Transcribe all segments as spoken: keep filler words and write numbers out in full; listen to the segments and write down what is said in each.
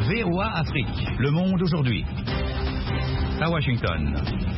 V O A Afrique, Le Monde aujourd'hui. À Washington.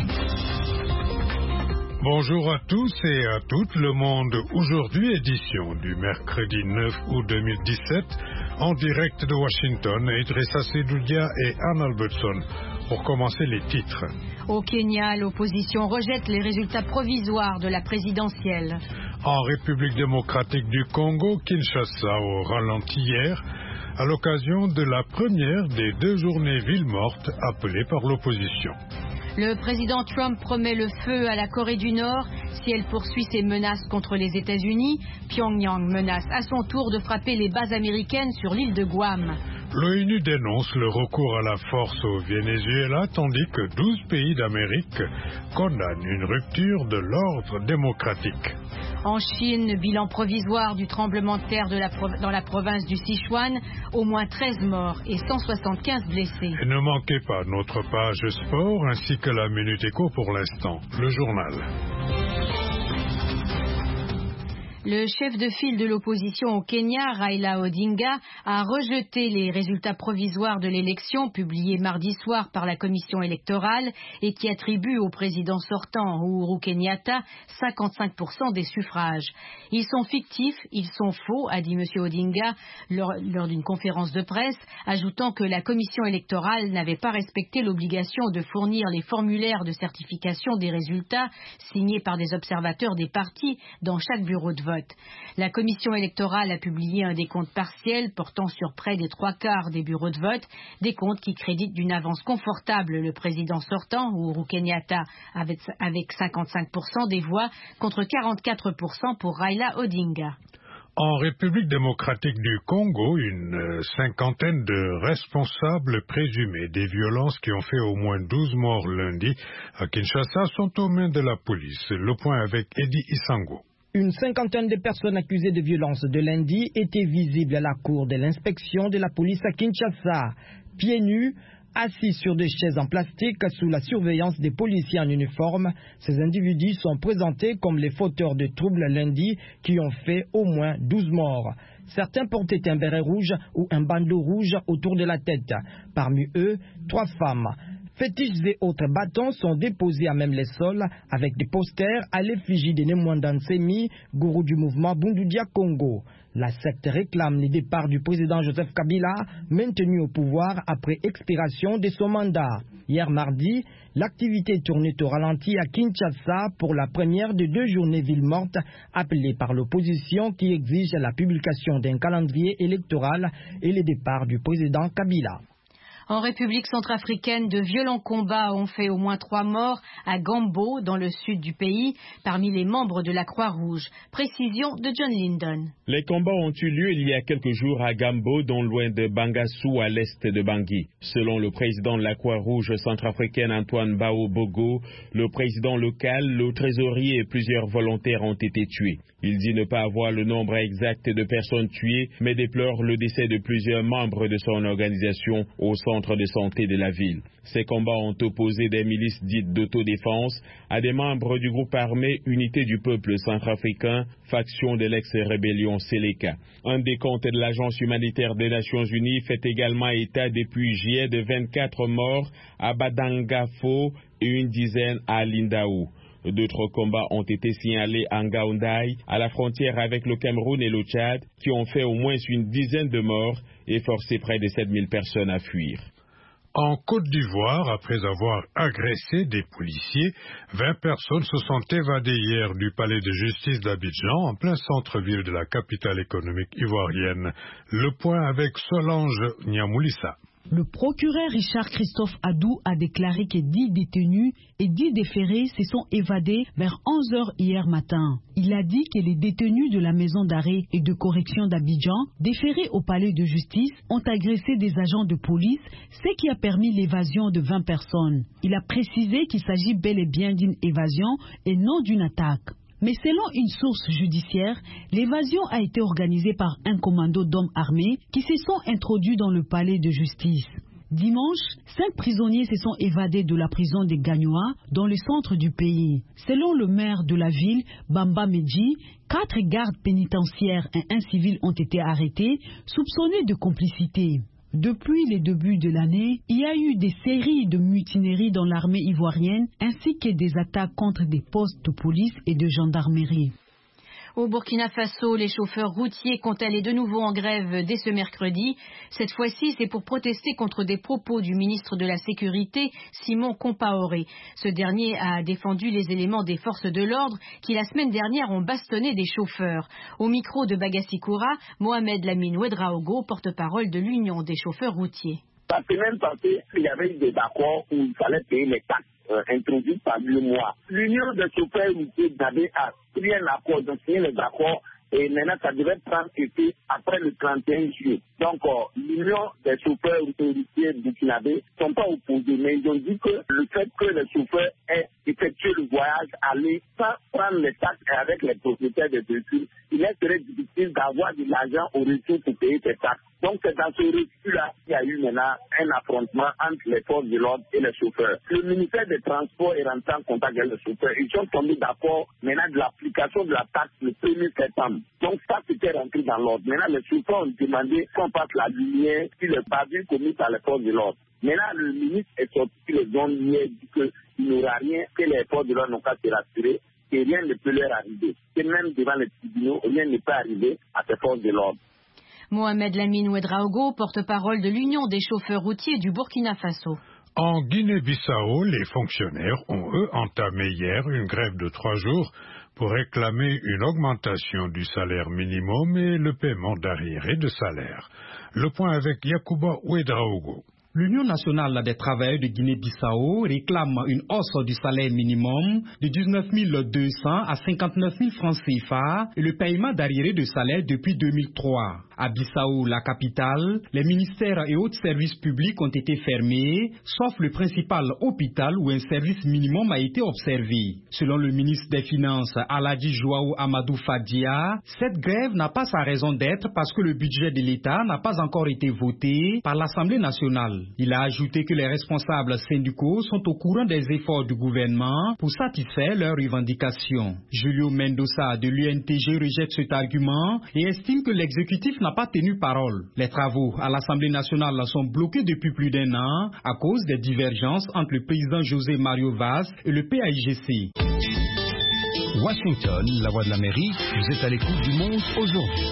Bonjour à tous et à toutes, Le Monde aujourd'hui, édition du mercredi neuf août deux mille dix-sept, en direct de Washington, Idrissa Sedoudia et Anne Albertson. Pour commencer, les titres. Au Kenya, l'opposition rejette les résultats provisoires de la présidentielle. En République démocratique du Congo, Kinshasa au ralenti hier, à l'occasion de la première des deux journées ville morte appelées par l'opposition. Le président Trump promet le feu à la Corée du Nord si elle poursuit ses menaces contre les États-Unis. Pyongyang menace à son tour de frapper les bases américaines sur l'île de Guam. L'ONU dénonce le recours à la force au Venezuela, tandis que douze pays d'Amérique condamnent une rupture de l'ordre démocratique. En Chine, bilan provisoire du tremblement de terre de la dans la province du Sichuan, au moins treize morts et cent soixante-quinze blessés. Et ne manquez pas notre page sport ainsi que la Minute Éco pour l'instant, le journal. Le chef de file de l'opposition au Kenya, Raila Odinga, a rejeté les résultats provisoires de l'élection publiés mardi soir par la commission électorale et qui attribuent au président sortant, Uhuru Kenyatta, cinquante-cinq pour cent des suffrages. Ils sont fictifs, ils sont faux, a dit M. Odinga lors, lors d'une conférence de presse, ajoutant que la commission électorale n'avait pas respecté l'obligation de fournir les formulaires de certification des résultats signés par des observateurs des partis dans chaque bureau de vote. La commission électorale a publié un décompte partiel portant sur près des trois quarts des bureaux de vote, décompte qui crédite d'une avance confortable le président sortant, Uhuru Kenyatta, avec, avec cinquante-cinq pour cent des voix contre quarante-quatre pour cent pour Raila Odinga. En République démocratique du Congo, une cinquantaine de responsables présumés des violences qui ont fait au moins douze morts lundi à Kinshasa sont aux mains de la police. Le point avec Eddie Isango. Une cinquantaine de personnes accusées de violence de lundi étaient visibles à la cour de l'inspection de la police à Kinshasa, pieds nus, assis sur des chaises en plastique sous la surveillance des policiers en uniforme. Ces individus sont présentés comme les fauteurs de troubles lundi qui ont fait au moins douze morts. Certains portaient un béret rouge ou un bandeau rouge autour de la tête. Parmi eux, trois femmes. Fétiches et autres bâtons sont déposés à même les sols avec des posters à l'effigie de Nemwanda Nsemi, gourou du mouvement Bundudia Congo. La secte réclame le départ du président Joseph Kabila, maintenu au pouvoir après expiration de son mandat. Hier mardi, l'activité tournait au ralenti à Kinshasa pour la première de deux journées ville morte appelées par l'opposition qui exige la publication d'un calendrier électoral et le départ du président Kabila. En République centrafricaine, de violents combats ont fait au moins trois morts à Gambo, dans le sud du pays, parmi les membres de la Croix-Rouge. Précision de John Lyndon. Les combats ont eu lieu il y a quelques jours à Gambo, non loin de Bangassou, à l'est de Bangui. Selon le président de la Croix-Rouge centrafricaine, Antoine Bao Bogo, le président local, le trésorier et plusieurs volontaires ont été tués. Il dit ne pas avoir le nombre exact de personnes tuées, mais déplore le décès de plusieurs membres de son organisation au centre de santé de la ville. Ces combats ont opposé des milices dites d'autodéfense à des membres du groupe armé Unité du peuple centrafricain, faction de l'ex-rébellion Séléka. Un décompte de l'Agence humanitaire des Nations Unies fait également état depuis juillet de vingt-quatre morts à Badangafo et une dizaine à Lindaou. D'autres combats ont été signalés à Ngaoundai, à la frontière avec le Cameroun et le Tchad, qui ont fait au moins une dizaine de morts et forcé près de sept mille personnes à fuir. En Côte d'Ivoire, après avoir agressé des policiers, vingt personnes se sont évadées hier du palais de justice d'Abidjan, en plein centre-ville de la capitale économique ivoirienne. Le point avec Solange Niamoulissa. Le procureur Richard Christophe Adou a déclaré que dix détenus et dix déférés se sont évadés vers onze heures hier matin. Il a dit que les détenus de la maison d'arrêt et de correction d'Abidjan, déférés au palais de justice, ont agressé des agents de police, ce qui a permis l'évasion de vingt personnes. Il a précisé qu'il s'agit bel et bien d'une évasion et non d'une attaque. Mais selon une source judiciaire, l'évasion a été organisée par un commando d'hommes armés qui se sont introduits dans le palais de justice. Dimanche, cinq prisonniers se sont évadés de la prison de Gagnoa, dans le centre du pays. Selon le maire de la ville, Bamba Medji, quatre gardes pénitentiaires et un civil ont été arrêtés, soupçonnés de complicité. Depuis les débuts de l'année, il y a eu des séries de mutineries dans l'armée ivoirienne ainsi que des attaques contre des postes de police et de gendarmerie. Au Burkina Faso, les chauffeurs routiers comptent aller de nouveau en grève dès ce mercredi. Cette fois-ci, c'est pour protester contre des propos du ministre de la Sécurité, Simon Compaoré. Ce dernier a défendu les éléments des forces de l'ordre qui, la semaine dernière, ont bastonné des chauffeurs. Au micro de Bagassi-Koura, Mohamed Lamine Ouedraogo, porte-parole de l'Union des chauffeurs routiers. La semaine passée, il y avait eu des accords où il fallait payer les taxes euh, introduites par le mois. L'Union des chauffeurs routiers n'avait pris un accord, donc signé les accords, et maintenant ça devait prendre effet après le trente et un juillet. Donc euh, l'Union des chauffeurs routiers burkinabés ne sont pas opposés, mais ils ont dit que le fait que les chauffeurs aient effectué le voyage aller sans prendre les taxes et avec les propriétaires des véhicules, il est très difficile d'avoir de l'argent au retour pour payer ces taxes. Donc c'est dans ce refus-là qu'il y a eu maintenant un affrontement entre les forces de l'ordre et les chauffeurs. Le ministère des Transports est rentré en contact avec les chauffeurs. Ils sont tombés d'accord maintenant de l'application de la taxe le premier septembre. Donc ça c'était rentré dans l'ordre. Maintenant les chauffeurs ont demandé qu'on passe la lumière sur les bavures commises par les forces de l'ordre. Maintenant le ministre est sorti les zones hier dit qu'il n'y aura rien, que les forces de l'ordre n'ont qu'à se rassurer et rien ne peut leur arriver. Et même devant les tribunaux, rien ne peut arriver à ces forces de l'ordre. Mohamed Lamine Ouedraogo, porte-parole de l'Union des chauffeurs routiers du Burkina Faso. En Guinée-Bissau, les fonctionnaires ont, eux, entamé hier une grève de trois jours pour réclamer une augmentation du salaire minimum et le paiement d'arriérés de salaire. Le point avec Yacouba Ouedraogo. L'Union nationale des travailleurs de Guinée-Bissau réclame une hausse du salaire minimum de dix-neuf mille deux cents à cinquante-neuf mille francs C F A et le paiement d'arriérés de salaire depuis deux mille trois. À Bissau, la capitale, les ministères et autres services publics ont été fermés, sauf le principal hôpital où un service minimum a été observé. Selon le ministre des Finances, Aladji Joao Amadou Fadia, cette grève n'a pas sa raison d'être parce que le budget de l'État n'a pas encore été voté par l'Assemblée nationale. Il a ajouté que les responsables syndicaux sont au courant des efforts du gouvernement pour satisfaire leurs revendications. Julio Mendoza de l'U N T G rejette cet argument et estime que l'exécutif n'a pas tenu parole. Les travaux à l'Assemblée nationale sont bloqués depuis plus d'un an à cause des divergences entre le président José Mario Vaz et le P A I G C. Washington, la voix de l'Amérique, vous êtes à l'écoute du monde aujourd'hui.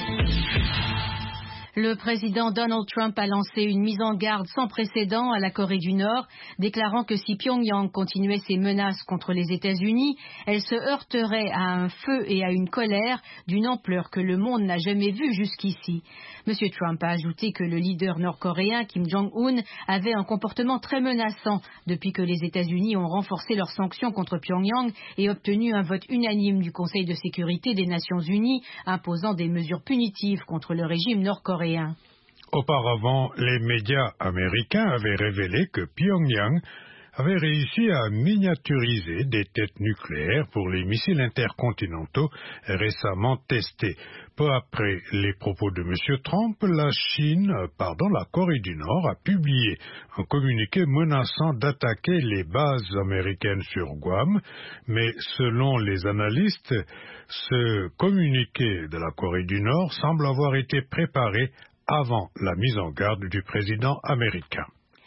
Le président Donald Trump a lancé une mise en garde sans précédent à la Corée du Nord, déclarant que si Pyongyang continuait ses menaces contre les États-Unis, elle se heurterait à un feu et à une colère d'une ampleur que le monde n'a jamais vue jusqu'ici. M. Trump a ajouté que le leader nord-coréen Kim Jong-un avait un comportement très menaçant depuis que les États-Unis ont renforcé leurs sanctions contre Pyongyang et obtenu un vote unanime du Conseil de sécurité des Nations Unies imposant des mesures punitives contre le régime nord-coréen. Auparavant, les médias américains avaient révélé que Pyongyang avait réussi à miniaturiser des têtes nucléaires pour les missiles intercontinentaux récemment testés. Peu après les propos de M. Trump, la Chine, pardon, la Corée du Nord a publié un communiqué menaçant d'attaquer les bases américaines sur Guam, mais selon les analystes, ce communiqué de la Corée du Nord semble avoir été préparé avant la mise en garde du président américain.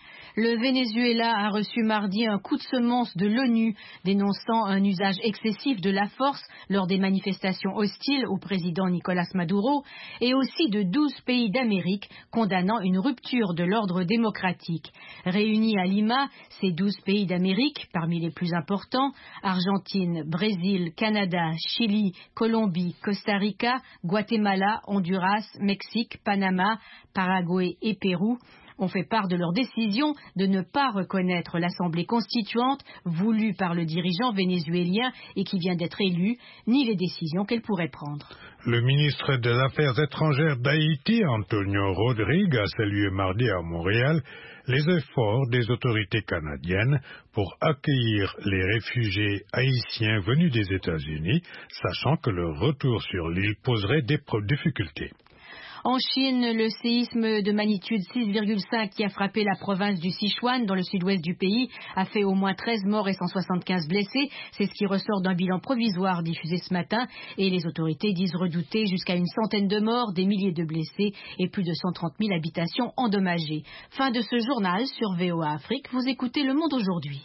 Le Venezuela a reçu mardi un coup de semonce de l'ONU, dénonçant un usage excessif de la force lors des manifestations hostiles au président Nicolás Maduro, et aussi de douze pays d'Amérique condamnant une rupture de l'ordre démocratique. Réunis à Lima, ces douze pays d'Amérique, parmi les plus importants, Argentine, Brésil, Canada, Chili, Colombie, Costa Rica, Guatemala, Honduras, Mexique, Panama, Paraguay et Pérou, ont fait part de leur décision de ne pas reconnaître l'Assemblée constituante voulue par le dirigeant vénézuélien et qui vient d'être élu, ni les décisions qu'elle pourrait prendre. Le ministre des Affaires étrangères d'Haïti, Antonio Rodrigue, a salué mardi à Montréal les efforts des autorités canadiennes pour accueillir les réfugiés haïtiens venus des États-Unis, sachant que leur retour sur l'île poserait des difficultés. En Chine, le séisme de magnitude six virgule cinq qui a frappé la province du Sichuan dans le sud-ouest du pays a fait au moins treize morts et cent soixante-quinze blessés. C'est ce qui ressort d'un bilan provisoire diffusé ce matin. Et les autorités disent redouter jusqu'à une centaine de morts, des milliers de blessés et plus de cent trente mille habitations endommagées. Fin de ce journal sur V O A Afrique. Vous écoutez Le Monde aujourd'hui.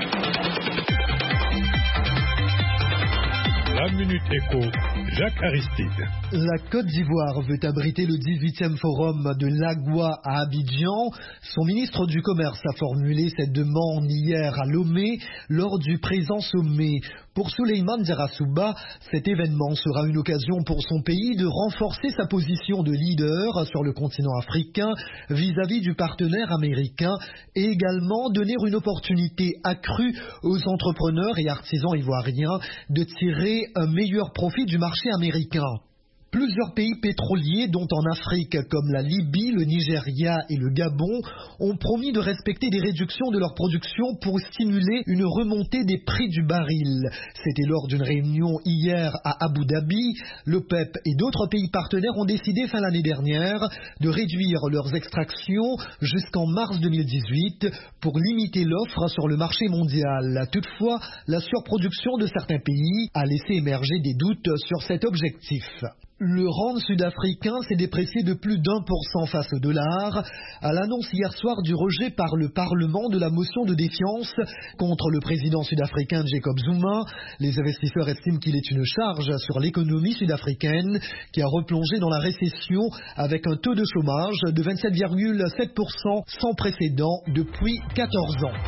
La Minute Éco, Jacques Aristide. La Côte d'Ivoire veut abriter le dix-huitième forum de l'Agua à Abidjan. Son ministre du Commerce a formulé cette demande hier à Lomé lors du présent sommet. Pour Souleymane Diarra-Souba, cet événement sera une occasion pour son pays de renforcer sa position de leader sur le continent africain vis-à-vis du partenaire américain et également donner une opportunité accrue aux entrepreneurs et artisans ivoiriens de tirer un meilleur profit du marché américain. Plusieurs pays pétroliers, dont en Afrique comme la Libye, le Nigeria et le Gabon, ont promis de respecter des réductions de leur production pour stimuler une remontée des prix du baril. C'était lors d'une réunion hier à Abu Dhabi. L'OPEP et d'autres pays partenaires ont décidé fin l'année dernière de réduire leurs extractions jusqu'en mars deux mille dix-huit pour limiter l'offre sur le marché mondial. Toutefois, la surproduction de certains pays a laissé émerger des doutes sur cet objectif. Le rand sud-africain s'est déprécié de plus d'un pour cent face au dollar à l'annonce hier soir du rejet par le Parlement de la motion de défiance contre le président sud-africain Jacob Zuma. Les investisseurs estiment qu'il est une charge sur l'économie sud-africaine qui a replongé dans la récession avec un taux de chômage de vingt-sept virgule sept pour cent sans précédent depuis quatorze ans.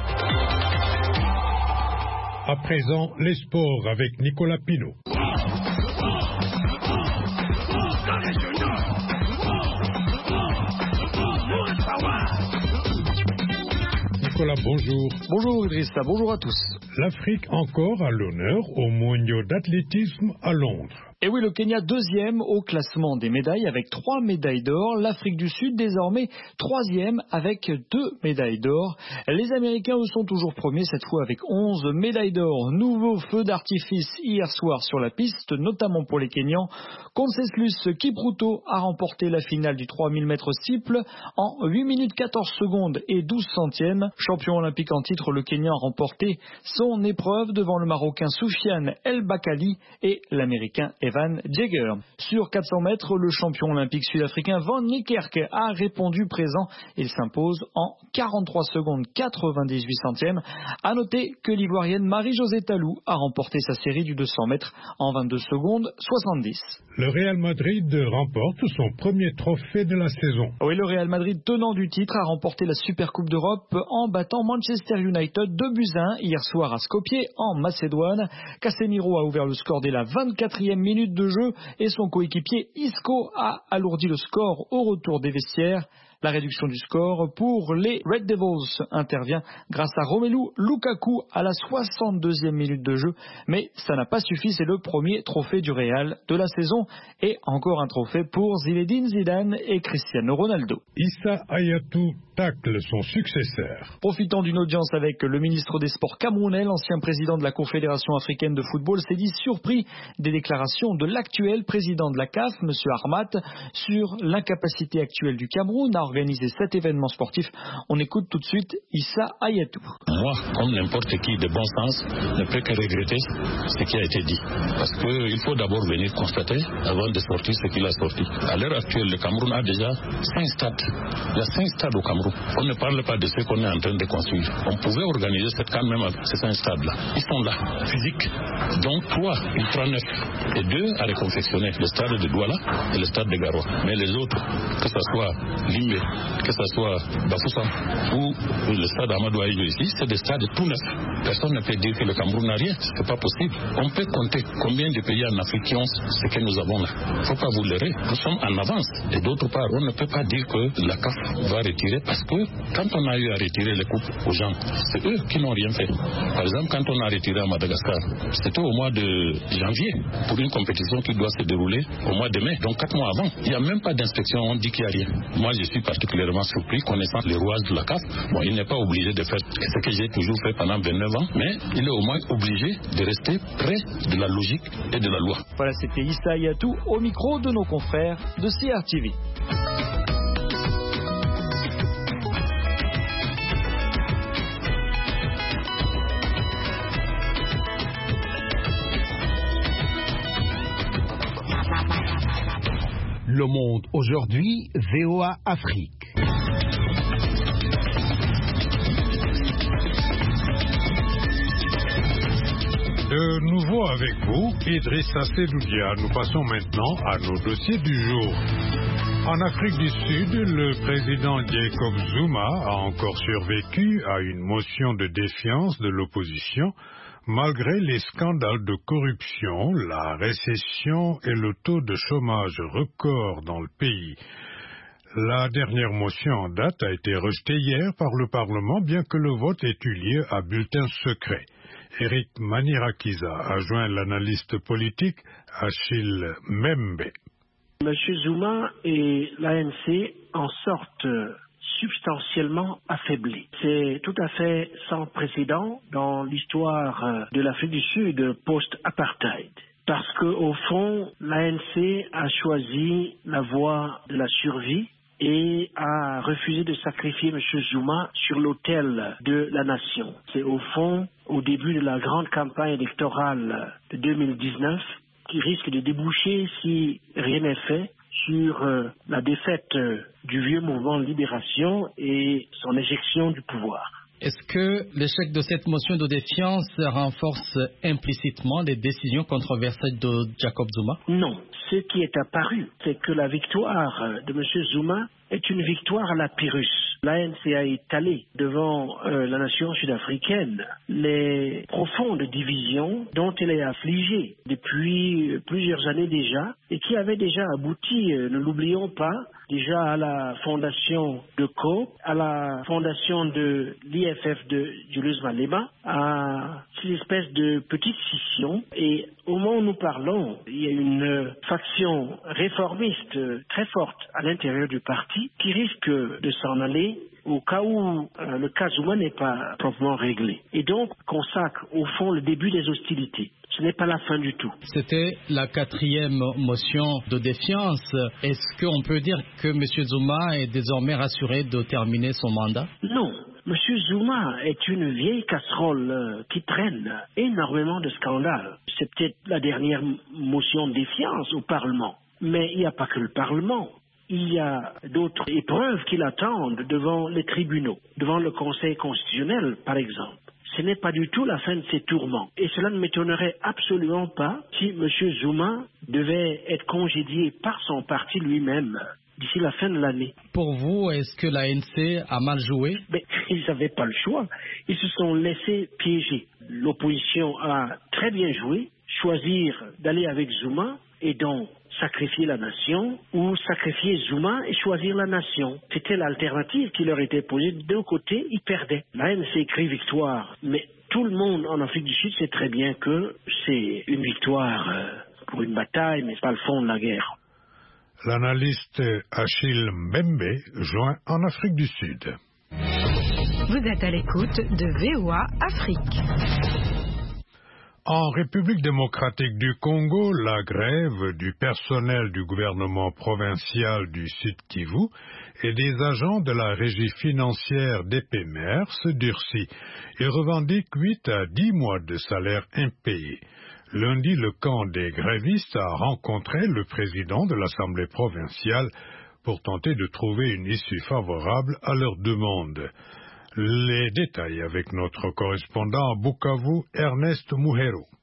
À présent, les sports avec Nicolas Pinault. Nicolas, bonjour. Bonjour Idrissa, bonjour à tous. L'Afrique encore à l'honneur au mondiaux d'athlétisme à Londres. Et oui, le Kenya deuxième au classement des médailles avec trois médailles d'or. L'Afrique du Sud désormais troisième avec deux médailles d'or. Les Américains eux sont toujours premiers cette fois avec onze médailles d'or. Nouveau feu d'artifice hier soir sur la piste, notamment pour les Kenyans. Conseslus Kipruto a remporté la finale du trois mille mètres steeple en huit minutes quatorze secondes et douze centièmes. Champion olympique en titre, le Kenyan a remporté son épreuve devant le Marocain Soufiane El Bakali et l'Américain Evan Jagger. Sur quatre cents mètres, le champion olympique sud-africain Van Niekerk a répondu présent. Il s'impose en quarante-trois secondes quatre-vingt-dix-huit centièmes. À noter que l'Ivoirienne Marie-Josée Talou a remporté sa série du deux cents mètres en vingt-deux secondes soixante-dix. Le Real Madrid remporte son premier trophée de la saison. Oui, le Real Madrid, tenant du titre, a remporté la Supercoupe d'Europe en battant Manchester United deux buts à un hier soir à Skopje en Macédoine. Casemiro a ouvert le score dès la vingt-quatrième minute de jeu et son coéquipier Isco a alourdi le score au retour des vestiaires. La réduction du score pour les Red Devils intervient grâce à Romelu Lukaku à la soixante-deuxième minute de jeu. Mais ça n'a pas suffi, c'est le premier trophée du Real de la saison. Et encore un trophée pour Zinedine Zidane et Cristiano Ronaldo. Issa Hayatou tacle son successeur. Profitant d'une audience avec le ministre des Sports camerounais, l'ancien président de la Confédération africaine de football s'est dit surpris des déclarations de l'actuel président de la C A F, M. Ahmad, sur l'incapacité actuelle du Cameroun à organiser cet événement sportif. On écoute tout de suite Issa Hayatou. Moi, comme n'importe qui de bon sens, ne peut que regretter ce qui a été dit. Parce qu'il faut d'abord venir constater avant de sortir ce qu'il a sorti. À l'heure actuelle, le Cameroun a déjà cinq stades. Il y a cinq stades au Cameroun. On ne parle pas de ce qu'on est en train de construire. On pouvait organiser cette C A N même avec ces cinq stades-là. Ils sont là, physiques. Donc trois, ultra neuf. Et deux à reconfectionner. Le stade de Douala et le stade de Garoua. Mais les autres, que ce soit Limbe, que ce soit Bafoussam ou le stade Amadou Aïdjo ici, c'est des stades tout neufs. Personne ne peut dire que le Cameroun n'a rien. C'est pas possible. On peut compter combien de pays en Afrique qui ont ce que nous avons là. Il ne faut pas vous leurrer. Nous sommes en avance. Et d'autre part, on ne peut pas dire que la C A F va retirer Parce que quand on a eu à retirer les coupes aux gens, c'est eux qui n'ont rien fait. Par exemple, quand on a retiré à Madagascar, c'était au mois de janvier pour une compétition qui doit se dérouler au mois de mai, donc quatre mois avant. Il n'y a même pas d'inspection, on dit qu'il n'y a rien. Moi, je suis particulièrement surpris, connaissant les rouages de la C A F. Bon, il n'est pas obligé de faire ce que j'ai toujours fait pendant vingt-neuf ans, mais il est au moins obligé de rester près de la logique et de la loi. Voilà, c'était Issa Yatou au micro de nos confrères de C R T V. Le Monde aujourd'hui, V O A Afrique. De nouveau avec vous, Idrissa Seloudia. Nous passons maintenant à nos dossiers du jour. En Afrique du Sud, le président Jacob Zuma a encore survécu à une motion de défiance de l'opposition malgré les scandales de corruption, la récession et le taux de chômage record dans le pays. La dernière motion en date a été rejetée hier par le Parlement, bien que le vote ait eu lieu à bulletin secret. Eric Manirakiza a joint l'analyste politique Achille Mbembe. Monsieur Zuma et l'A N C en sortent substantiellement affaiblis. C'est tout à fait sans précédent dans l'histoire de l'Afrique du Sud post-apartheid. Parce qu'au fond, l'A N C a choisi la voie de la survie et a refusé de sacrifier M. Zuma sur l'autel de la nation. C'est au fond, au début de la grande campagne électorale de deux mille dix-neuf, qui risque de déboucher, si rien n'est fait, sur euh, la défaite euh, du vieux mouvement de libération et son éjection du pouvoir. Est-ce que l'échec de cette motion de défiance renforce implicitement les décisions controversées de Jacob Zuma? Non. Ce qui est apparu, c'est que la victoire de M. Zuma est une victoire à la Pyrrhus. L'A N C a étalé devant euh, la nation sud-africaine les profondes divisions dont elle est affligée depuis plusieurs années déjà et qui avaient déjà abouti, euh, ne l'oublions pas, déjà à la fondation de C O P, à la fondation de l'I F F de Julius Malema, à ces espèces de petites scissions. Et au moment où nous parlons, il y a une faction réformiste très forte à l'intérieur du parti qui risque de s'en aller au cas où euh, le cas Zuma n'est pas proprement réglé. Et donc consacre au fond le début des hostilités. Ce n'est pas la fin du tout. C'était la quatrième motion de défiance. Est-ce qu'on peut dire que M. Zuma est désormais rassuré de terminer son mandat? Non. M. Zuma est une vieille casserole euh, qui traîne énormément de scandales. C'est peut-être la dernière motion de défiance au Parlement. Mais il n'y a pas que le Parlement. Il y a d'autres épreuves qui l'attendent devant les tribunaux, devant le Conseil constitutionnel, par exemple. Ce n'est pas du tout la fin de ses tourments. Et cela ne m'étonnerait absolument pas si M. Zuma devait être congédié par son parti lui-même d'ici la fin de l'année. Pour vous, est-ce que l'A N C a mal joué? Mais ils n'avaient pas le choix. Ils se sont laissés piéger. L'opposition a très bien joué, choisir d'aller avec Zuma et donc sacrifier la nation ou sacrifier Zuma et choisir la nation. C'était l'alternative qui leur était posée. De deux côtés, ils perdaient. L'A N C écrit victoire, mais tout le monde en Afrique du Sud sait très bien que c'est une victoire euh, pour une bataille, mais c'est pas le fond de la guerre. L'analyste Achille Mbembe joint en Afrique du Sud. Vous êtes à l'écoute de V O A Afrique. En République démocratique du Congo, la grève du personnel du gouvernement provincial du Sud Kivu et des agents de la régie financière d'E P M E R se durcit et revendique huit à dix mois de salaire impayé. Lundi, le camp des grévistes a rencontré le président de l'Assemblée provinciale pour tenter de trouver une issue favorable à leurs demandes. Les détails avec notre correspondant à Bukavu, Ernest Muhero.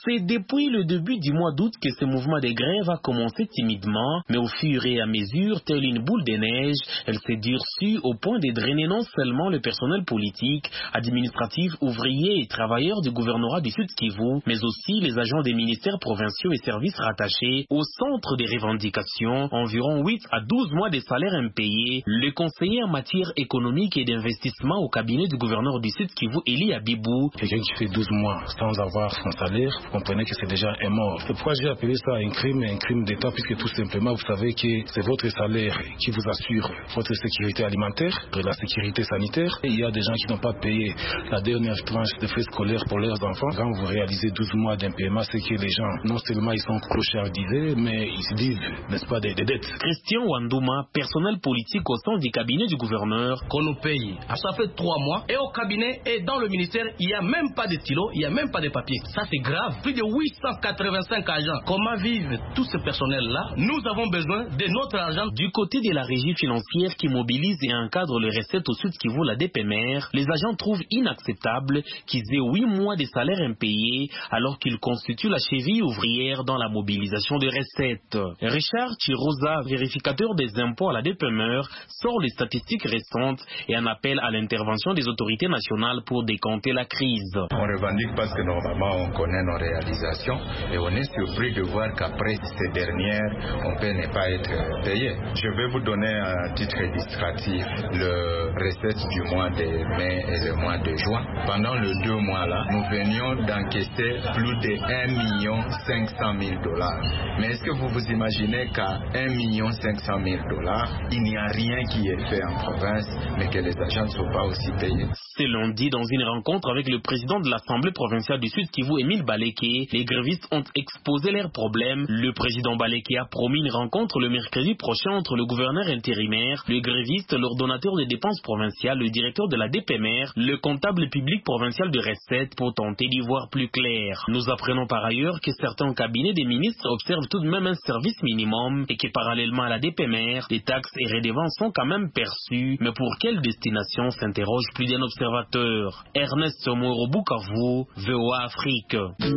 C'est depuis le début du mois d'août que ce mouvement de grève a commencé timidement, mais au fur et à mesure, telle une boule de neige, elle s'est durcie au point de drainer non seulement le personnel politique, administratif, ouvrier et travailleurs du gouvernorat du Sud Kivu, mais aussi les agents des ministères provinciaux et services rattachés au centre des revendications, environ huit à douze mois de salaires impayés. Le conseiller en matière économique et d'investissement au cabinet du gouverneur du Sud Kivu, Eli Abibou. Quelqu'un qui fait douze mois sans avoir son salaire, vous comprenez que c'est déjà un mort. Pourquoi j'ai appelé ça un crime, un crime d'État, puisque tout simplement vous savez que c'est votre salaire qui vous assure votre sécurité alimentaire et la sécurité sanitaire. Et il y a des gens qui n'ont pas payé la dernière tranche de frais scolaires pour leurs enfants. Quand vous réalisez douze mois d'impaiement, c'est que les gens, non seulement ils sont clochardiser, mais ils se disent, n'est-ce pas, des, des dettes. Christian Wandouma, personnel politique au sein du cabinet du gouverneur. Qu'on nous paye. Ça fait trois mois. Et au cabinet et dans le ministère, il n'y a même pas de stylo, il n'y a même pas de papier. Ça c'est grave. Plus de huit cent quatre-vingt-cinq agents. Comment vivent tous ces personnels-là? Nous avons besoin de notre argent. Du côté de la régie financière qui mobilise et encadre les recettes au Sud Kivu, la D P M R, les agents trouvent inacceptable qu'ils aient huit mois de salaire impayés alors qu'ils constituent la cheville ouvrière dans la mobilisation des recettes. Richard Chiroza, vérificateur des impôts à la D P M R, sort les statistiques récentes et en appelle à l'intervention des autorités nationales pour décompter la crise. On revendique parce que normalement on connaît nos réalisations et on est surpris de voir qu'après ces dernières, on peut ne pas être payé. Je vais vous donner un titre illustratif, le recette du mois de mai et le mois de juin. Pendant les deux mois là, nous venions d'encaisser plus de un million cinq cent mille dollars. Mais est-ce que vous vous imaginez qu'à un million cinq cent mille dollars, il n'y a rien qui est fait en province, mais que les agents ne sont pas aussi payés? C'est lundi, dans une rencontre avec le président de l'Assemblée provinciale du Sud Kivu, Émile Baleke, les grévistes ont exposé leurs problèmes. Le président Baleke a promis une rencontre le mercredi prochain entre le gouverneur intérimaire, le gréviste, l'ordonnateur des dépenses provinciales, le directeur de la D P M R, le comptable public provincial de recettes pour tenter d'y voir plus clair. Nous apprenons par ailleurs que certains cabinets des ministres observent tout de même un service minimum et que parallèlement à la D P M R, les taxes et redevances sont quand même perçues. Mais pour quelle destination s'interroge plus d'un observateur? Ernest Moro, Bukavu, V O A Afrique.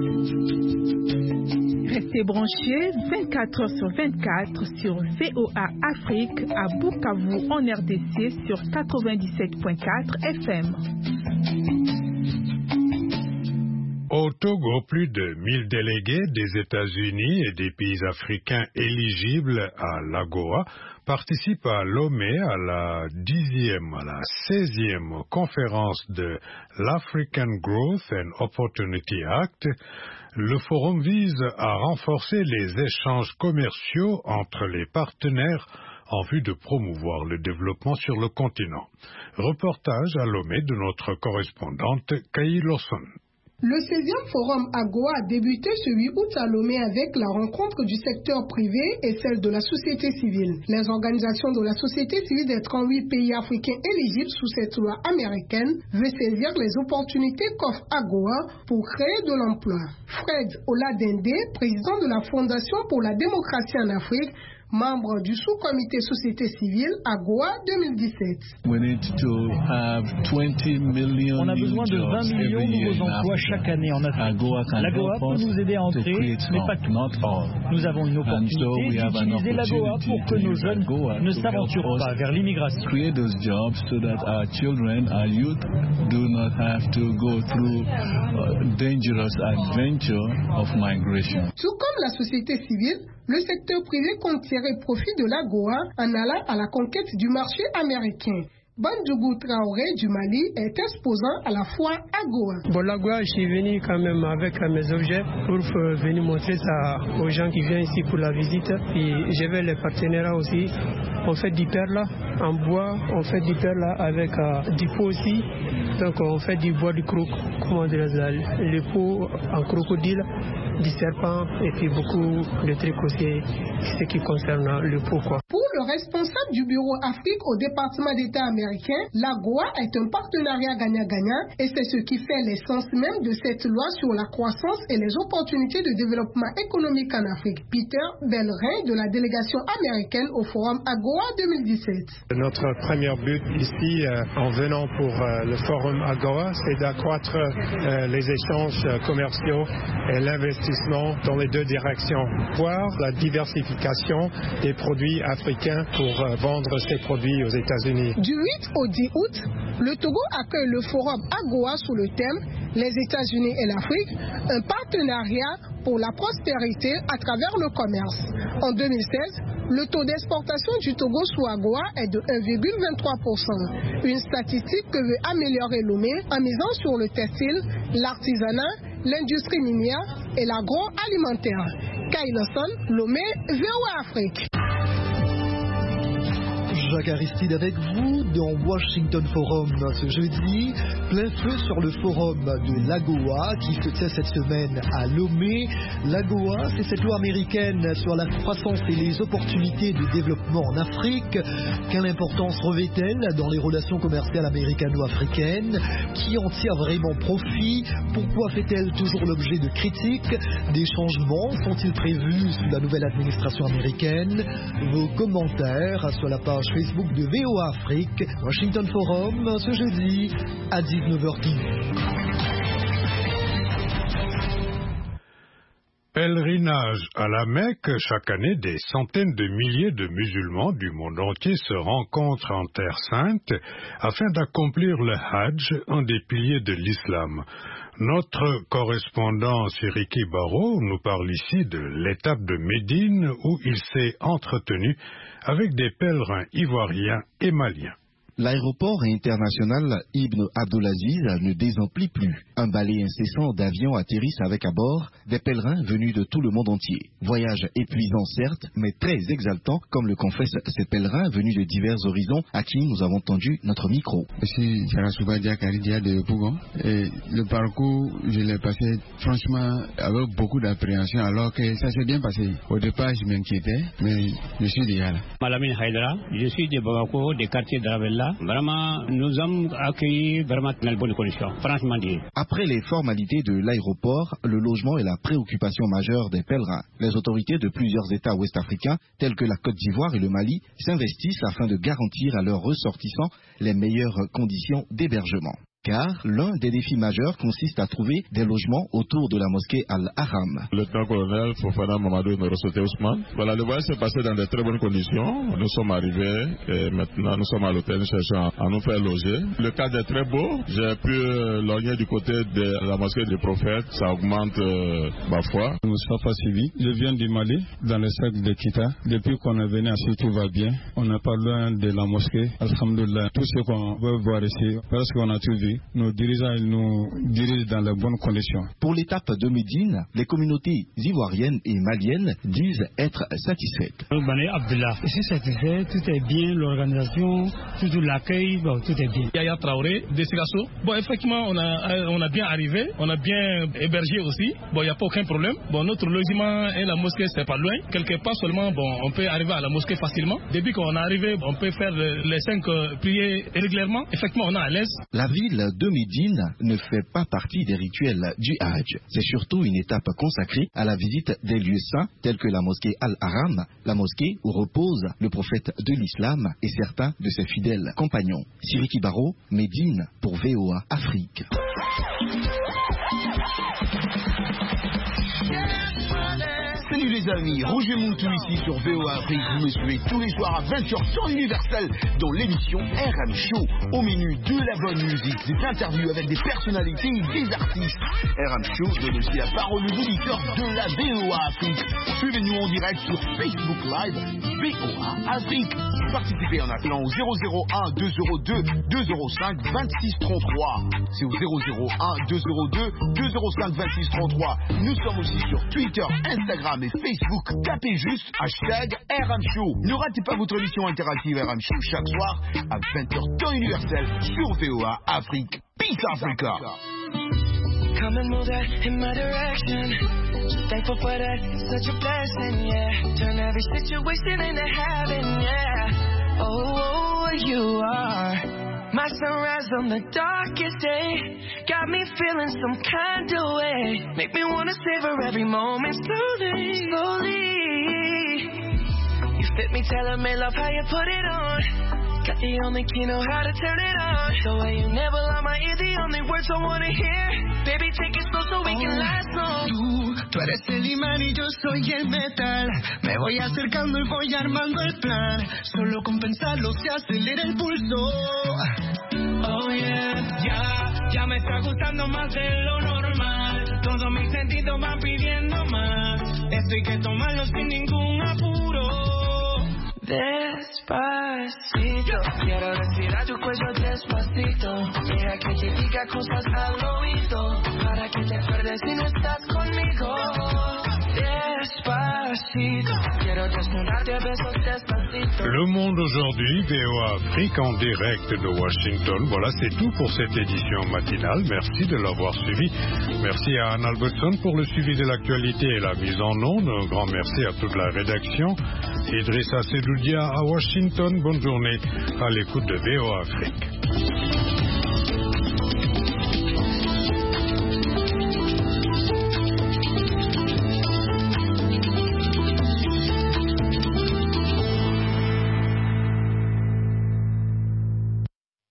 Restez branchés vingt-quatre heures sur vingt-quatre sur V O A Afrique à Bukavu en R D C sur quatre-vingt-dix-sept point quatre F M. Au Togo, plus de mille délégués des États-Unis et des pays africains éligibles à l'AGOA participent à Lomé à la dixième, à la seizième conférence de l'African Growth and Opportunity Act. Le forum vise à renforcer les échanges commerciaux entre les partenaires en vue de promouvoir le développement sur le continent. Reportage à Lomé de notre correspondante Kaï Lawson. Le seizième forum AGOA a débuté ce huit août à Lomé avec la rencontre du secteur privé et celle de la société civile. Les organisations de la société civile des trente-huit pays africains éligibles sous cette loi américaine veulent saisir les opportunités qu'offre AGOA pour créer de l'emploi. Fred Oladende, président de la Fondation pour la démocratie en Afrique, membre du sous-comité société civile AGOA deux mille dix-sept. We need to have twenty million On a besoin de vingt millions de nouveaux emplois chaque année en Afrique. L'AGOA peut nous aider à entrer, mais pas tout. Nous avons une opportunité d'utiliser l'AGOA pour que nos jeunes ne s'aventurent pas vers l'immigration. Create those jobs so that our children, our youth, do not have to go through uh, dangerous adventure of migration. Tout comme la société civile, le secteur privé compte tirer profit de l'AGOA en allant à la conquête du marché américain. Bandjougou Traoré du Mali est exposant à la fois AGOA. Bon, l'AGOA, je suis venu quand même avec mes objets pour venir montrer ça aux gens qui viennent ici pour la visite. Et j'avais les partenaires aussi. On fait du perle en bois, on fait du perle avec euh, du pot aussi. Donc on fait du bois du croc, comment dire, les pots en crocodile. du serpent et puis beaucoup de trucs aussi, ce qui concerne le pot, quoi. Pour le responsable du bureau Afrique au département d'État américain, l'AGOA est un partenariat gagnant-gagnant et c'est ce qui fait l'essence même de cette loi sur la croissance et les opportunités de développement économique en Afrique. Peter Bellerin de la délégation américaine au Forum AGOA deux mille dix-sept. Notre premier but ici, euh, en venant pour euh, le Forum AGOA, c'est d'accroître euh, les échanges commerciaux et l'investissement dans les deux directions, voire la diversification des produits africains pour euh, vendre ces produits aux États-Unis. Du huit au dix août, le Togo accueille le Forum AGOA sous le thème Les États-Unis et l'Afrique, un partenariat pour la prospérité à travers le commerce. En deux mille seize, le taux d'exportation du Togo sous AGOA est de un virgule vingt-trois pour cent, une statistique que veut améliorer Lomé en misant sur le textile, l'artisanat, l'industrie minière et l'agroalimentaire. Kailoson, Lomé, V O A Afrique. Jacques Aristide avec vous dans Washington Forum ce jeudi. Plein feu sur le forum de l'AGOA qui se tient cette semaine à Lomé. L'AGOA, c'est cette loi américaine sur la croissance et les opportunités de développement en Afrique. Quelle importance revêt-elle dans les relations commerciales américano-africaines? Qui en tire vraiment profit? Pourquoi fait-elle toujours l'objet de critiques? Des changements sont-ils prévus sous la nouvelle administration américaine? Vos commentaires sur la page Facebook de V O A Afrique, Washington Forum, ce jeudi à dix-neuf heures dix. Pèlerinage à la Mecque, chaque année, des centaines de milliers de musulmans du monde entier se rencontrent en Terre Sainte afin d'accomplir le Hajj, un des piliers de l'islam. Notre correspondant Siriki Baro nous parle ici de l'étape de Médine où il s'est entretenu avec des pèlerins ivoiriens et maliens. L'aéroport international Ibn Abdulaziz ne désemplit plus. Un balai incessant d'avions atterrissent avec à bord des pèlerins venus de tout le monde entier. Voyage épuisant certes, mais très exaltant, comme le confessent ces pèlerins venus de divers horizons à qui nous avons tendu notre micro. Je suis Jarasuba Diakaridia de Pougon et le parcours, je l'ai passé franchement avec beaucoup d'appréhension alors que ça s'est bien passé. Au départ, je m'inquiétais, mais je suis déjà là. Malamine Haïdra, je suis de Bamako, des quartiers de Ravella. Vraiment, nous avons accueilli vraiment dans de bonnes conditions, franchement dit. Après les formalités de l'aéroport, le logement est la préoccupation majeure des pèlerins. Les autorités de plusieurs États ouest-africains, tels que la Côte d'Ivoire et le Mali, s'investissent afin de garantir à leurs ressortissants les meilleures conditions d'hébergement. Car l'un des défis majeurs consiste à trouver des logements autour de la mosquée Al-Haram. Le lieutenant-colonel Fofana Mamadou Norosoté Ousmane. Voilà, le voyage s'est passé dans de très bonnes conditions. Nous sommes arrivés et maintenant nous sommes à l'hôtel, nous cherchons à nous faire loger. Le cadre est très beau. J'ai pu logner du côté de la mosquée du prophète. Ça augmente euh, ma foi. Moustapha Sivi, je viens du Mali, dans le cercle de Kita. Depuis qu'on est venu ici, tout va bien. On n'est pas loin de la mosquée. Alhamdulillah, tout ce qu'on veut voir ici, parce qu'on a tout vu. Nos dirigeants nous dirigent dans les bonnes conditions. Pour l'étape de Médine, les communautés ivoiriennes et maliennes disent être satisfaites. Abdullah, je suis satisfait, tout est bien, l'organisation, tout l'accueil, bon, tout est bien. Yaya Traoré, de Sigasso. Bon, effectivement, on a, on a bien arrivé, on a bien hébergé aussi. Bon, il n'y a pas aucun problème. Bon, notre logement et la mosquée, c'est pas loin. Quelque part seulement, bon, on peut arriver à la mosquée facilement. Depuis qu'on est arrivé, on peut faire les cinq prières régulièrement. Effectivement, on est à l'aise. La ville de Médine ne fait pas partie des rituels du Hajj. C'est surtout une étape consacrée à la visite des lieux saints tels que la mosquée Al-Haram, la mosquée où repose le prophète de l'islam et certains de ses fidèles compagnons. Siriki Baro, Médine pour V O A Afrique. Salut les amis, Roger Moutou ici sur V O A Afrique. Vous me suivez tous les soirs à vingt heures temps universel dans l'émission R M Show. Au menu de la bonne musique, des interviews avec des personnalités et des artistes. R M Show donne aussi la parole aux auditeurs de la V O A Afrique. Suivez-nous en direct sur Facebook Live V O A Afrique. Participez en appelant au zéro zéro un deux zéro deux deux zéro cinq vingt-six trente-trois. C'est au zéro zéro un deux zéro deux deux zéro cinq vingt-six trente-trois. Nous sommes aussi sur Twitter, Instagram et Facebook. Tapez juste hashtag R M Show. Ne ratez pas votre émission interactive R M Show chaque soir à vingt heures temps universel sur V O A Afrique. Peace Africa. Come and move that in my direction. So thankful for that, such a blessing, yeah. Turn every situation into heaven, yeah. Oh, you are my sunrise on the darkest day. Got me feeling some kind of way. Make me wanna savor every moment slowly, slowly. You fit me, tailor-made, love how you put it on. Got the only key, know how to turn it on. The way you never lie my ear, the only words I wanna hear. Baby, take it slow so we can last long. Tú, tú eres el imán y yo soy el metal. Me voy acercando y voy armando el plan. Solo con pensarlo se acelera el pulso. Oh yeah, ya, ya me está gustando más de lo normal. Todos mis sentidos van pidiendo más. Esto hay que tomarlo sin ningún apuro. Despacito, quiero respirar tu cuello despacito. Deja que te diga cosas al oído, para que te acuerdes si no estás conmigo. Despacito, quiero desnudarte a besos despacito. Le Monde aujourd'hui, V O A Afrique en direct de Washington. Voilà, c'est tout pour cette édition matinale. Merci de l'avoir suivi. Merci à Anne Albertson pour le suivi de l'actualité et la mise en onde. Un grand merci à toute la rédaction. Idrissa Sedoudia à Washington. Bonne journée à l'écoute de V O A Afrique.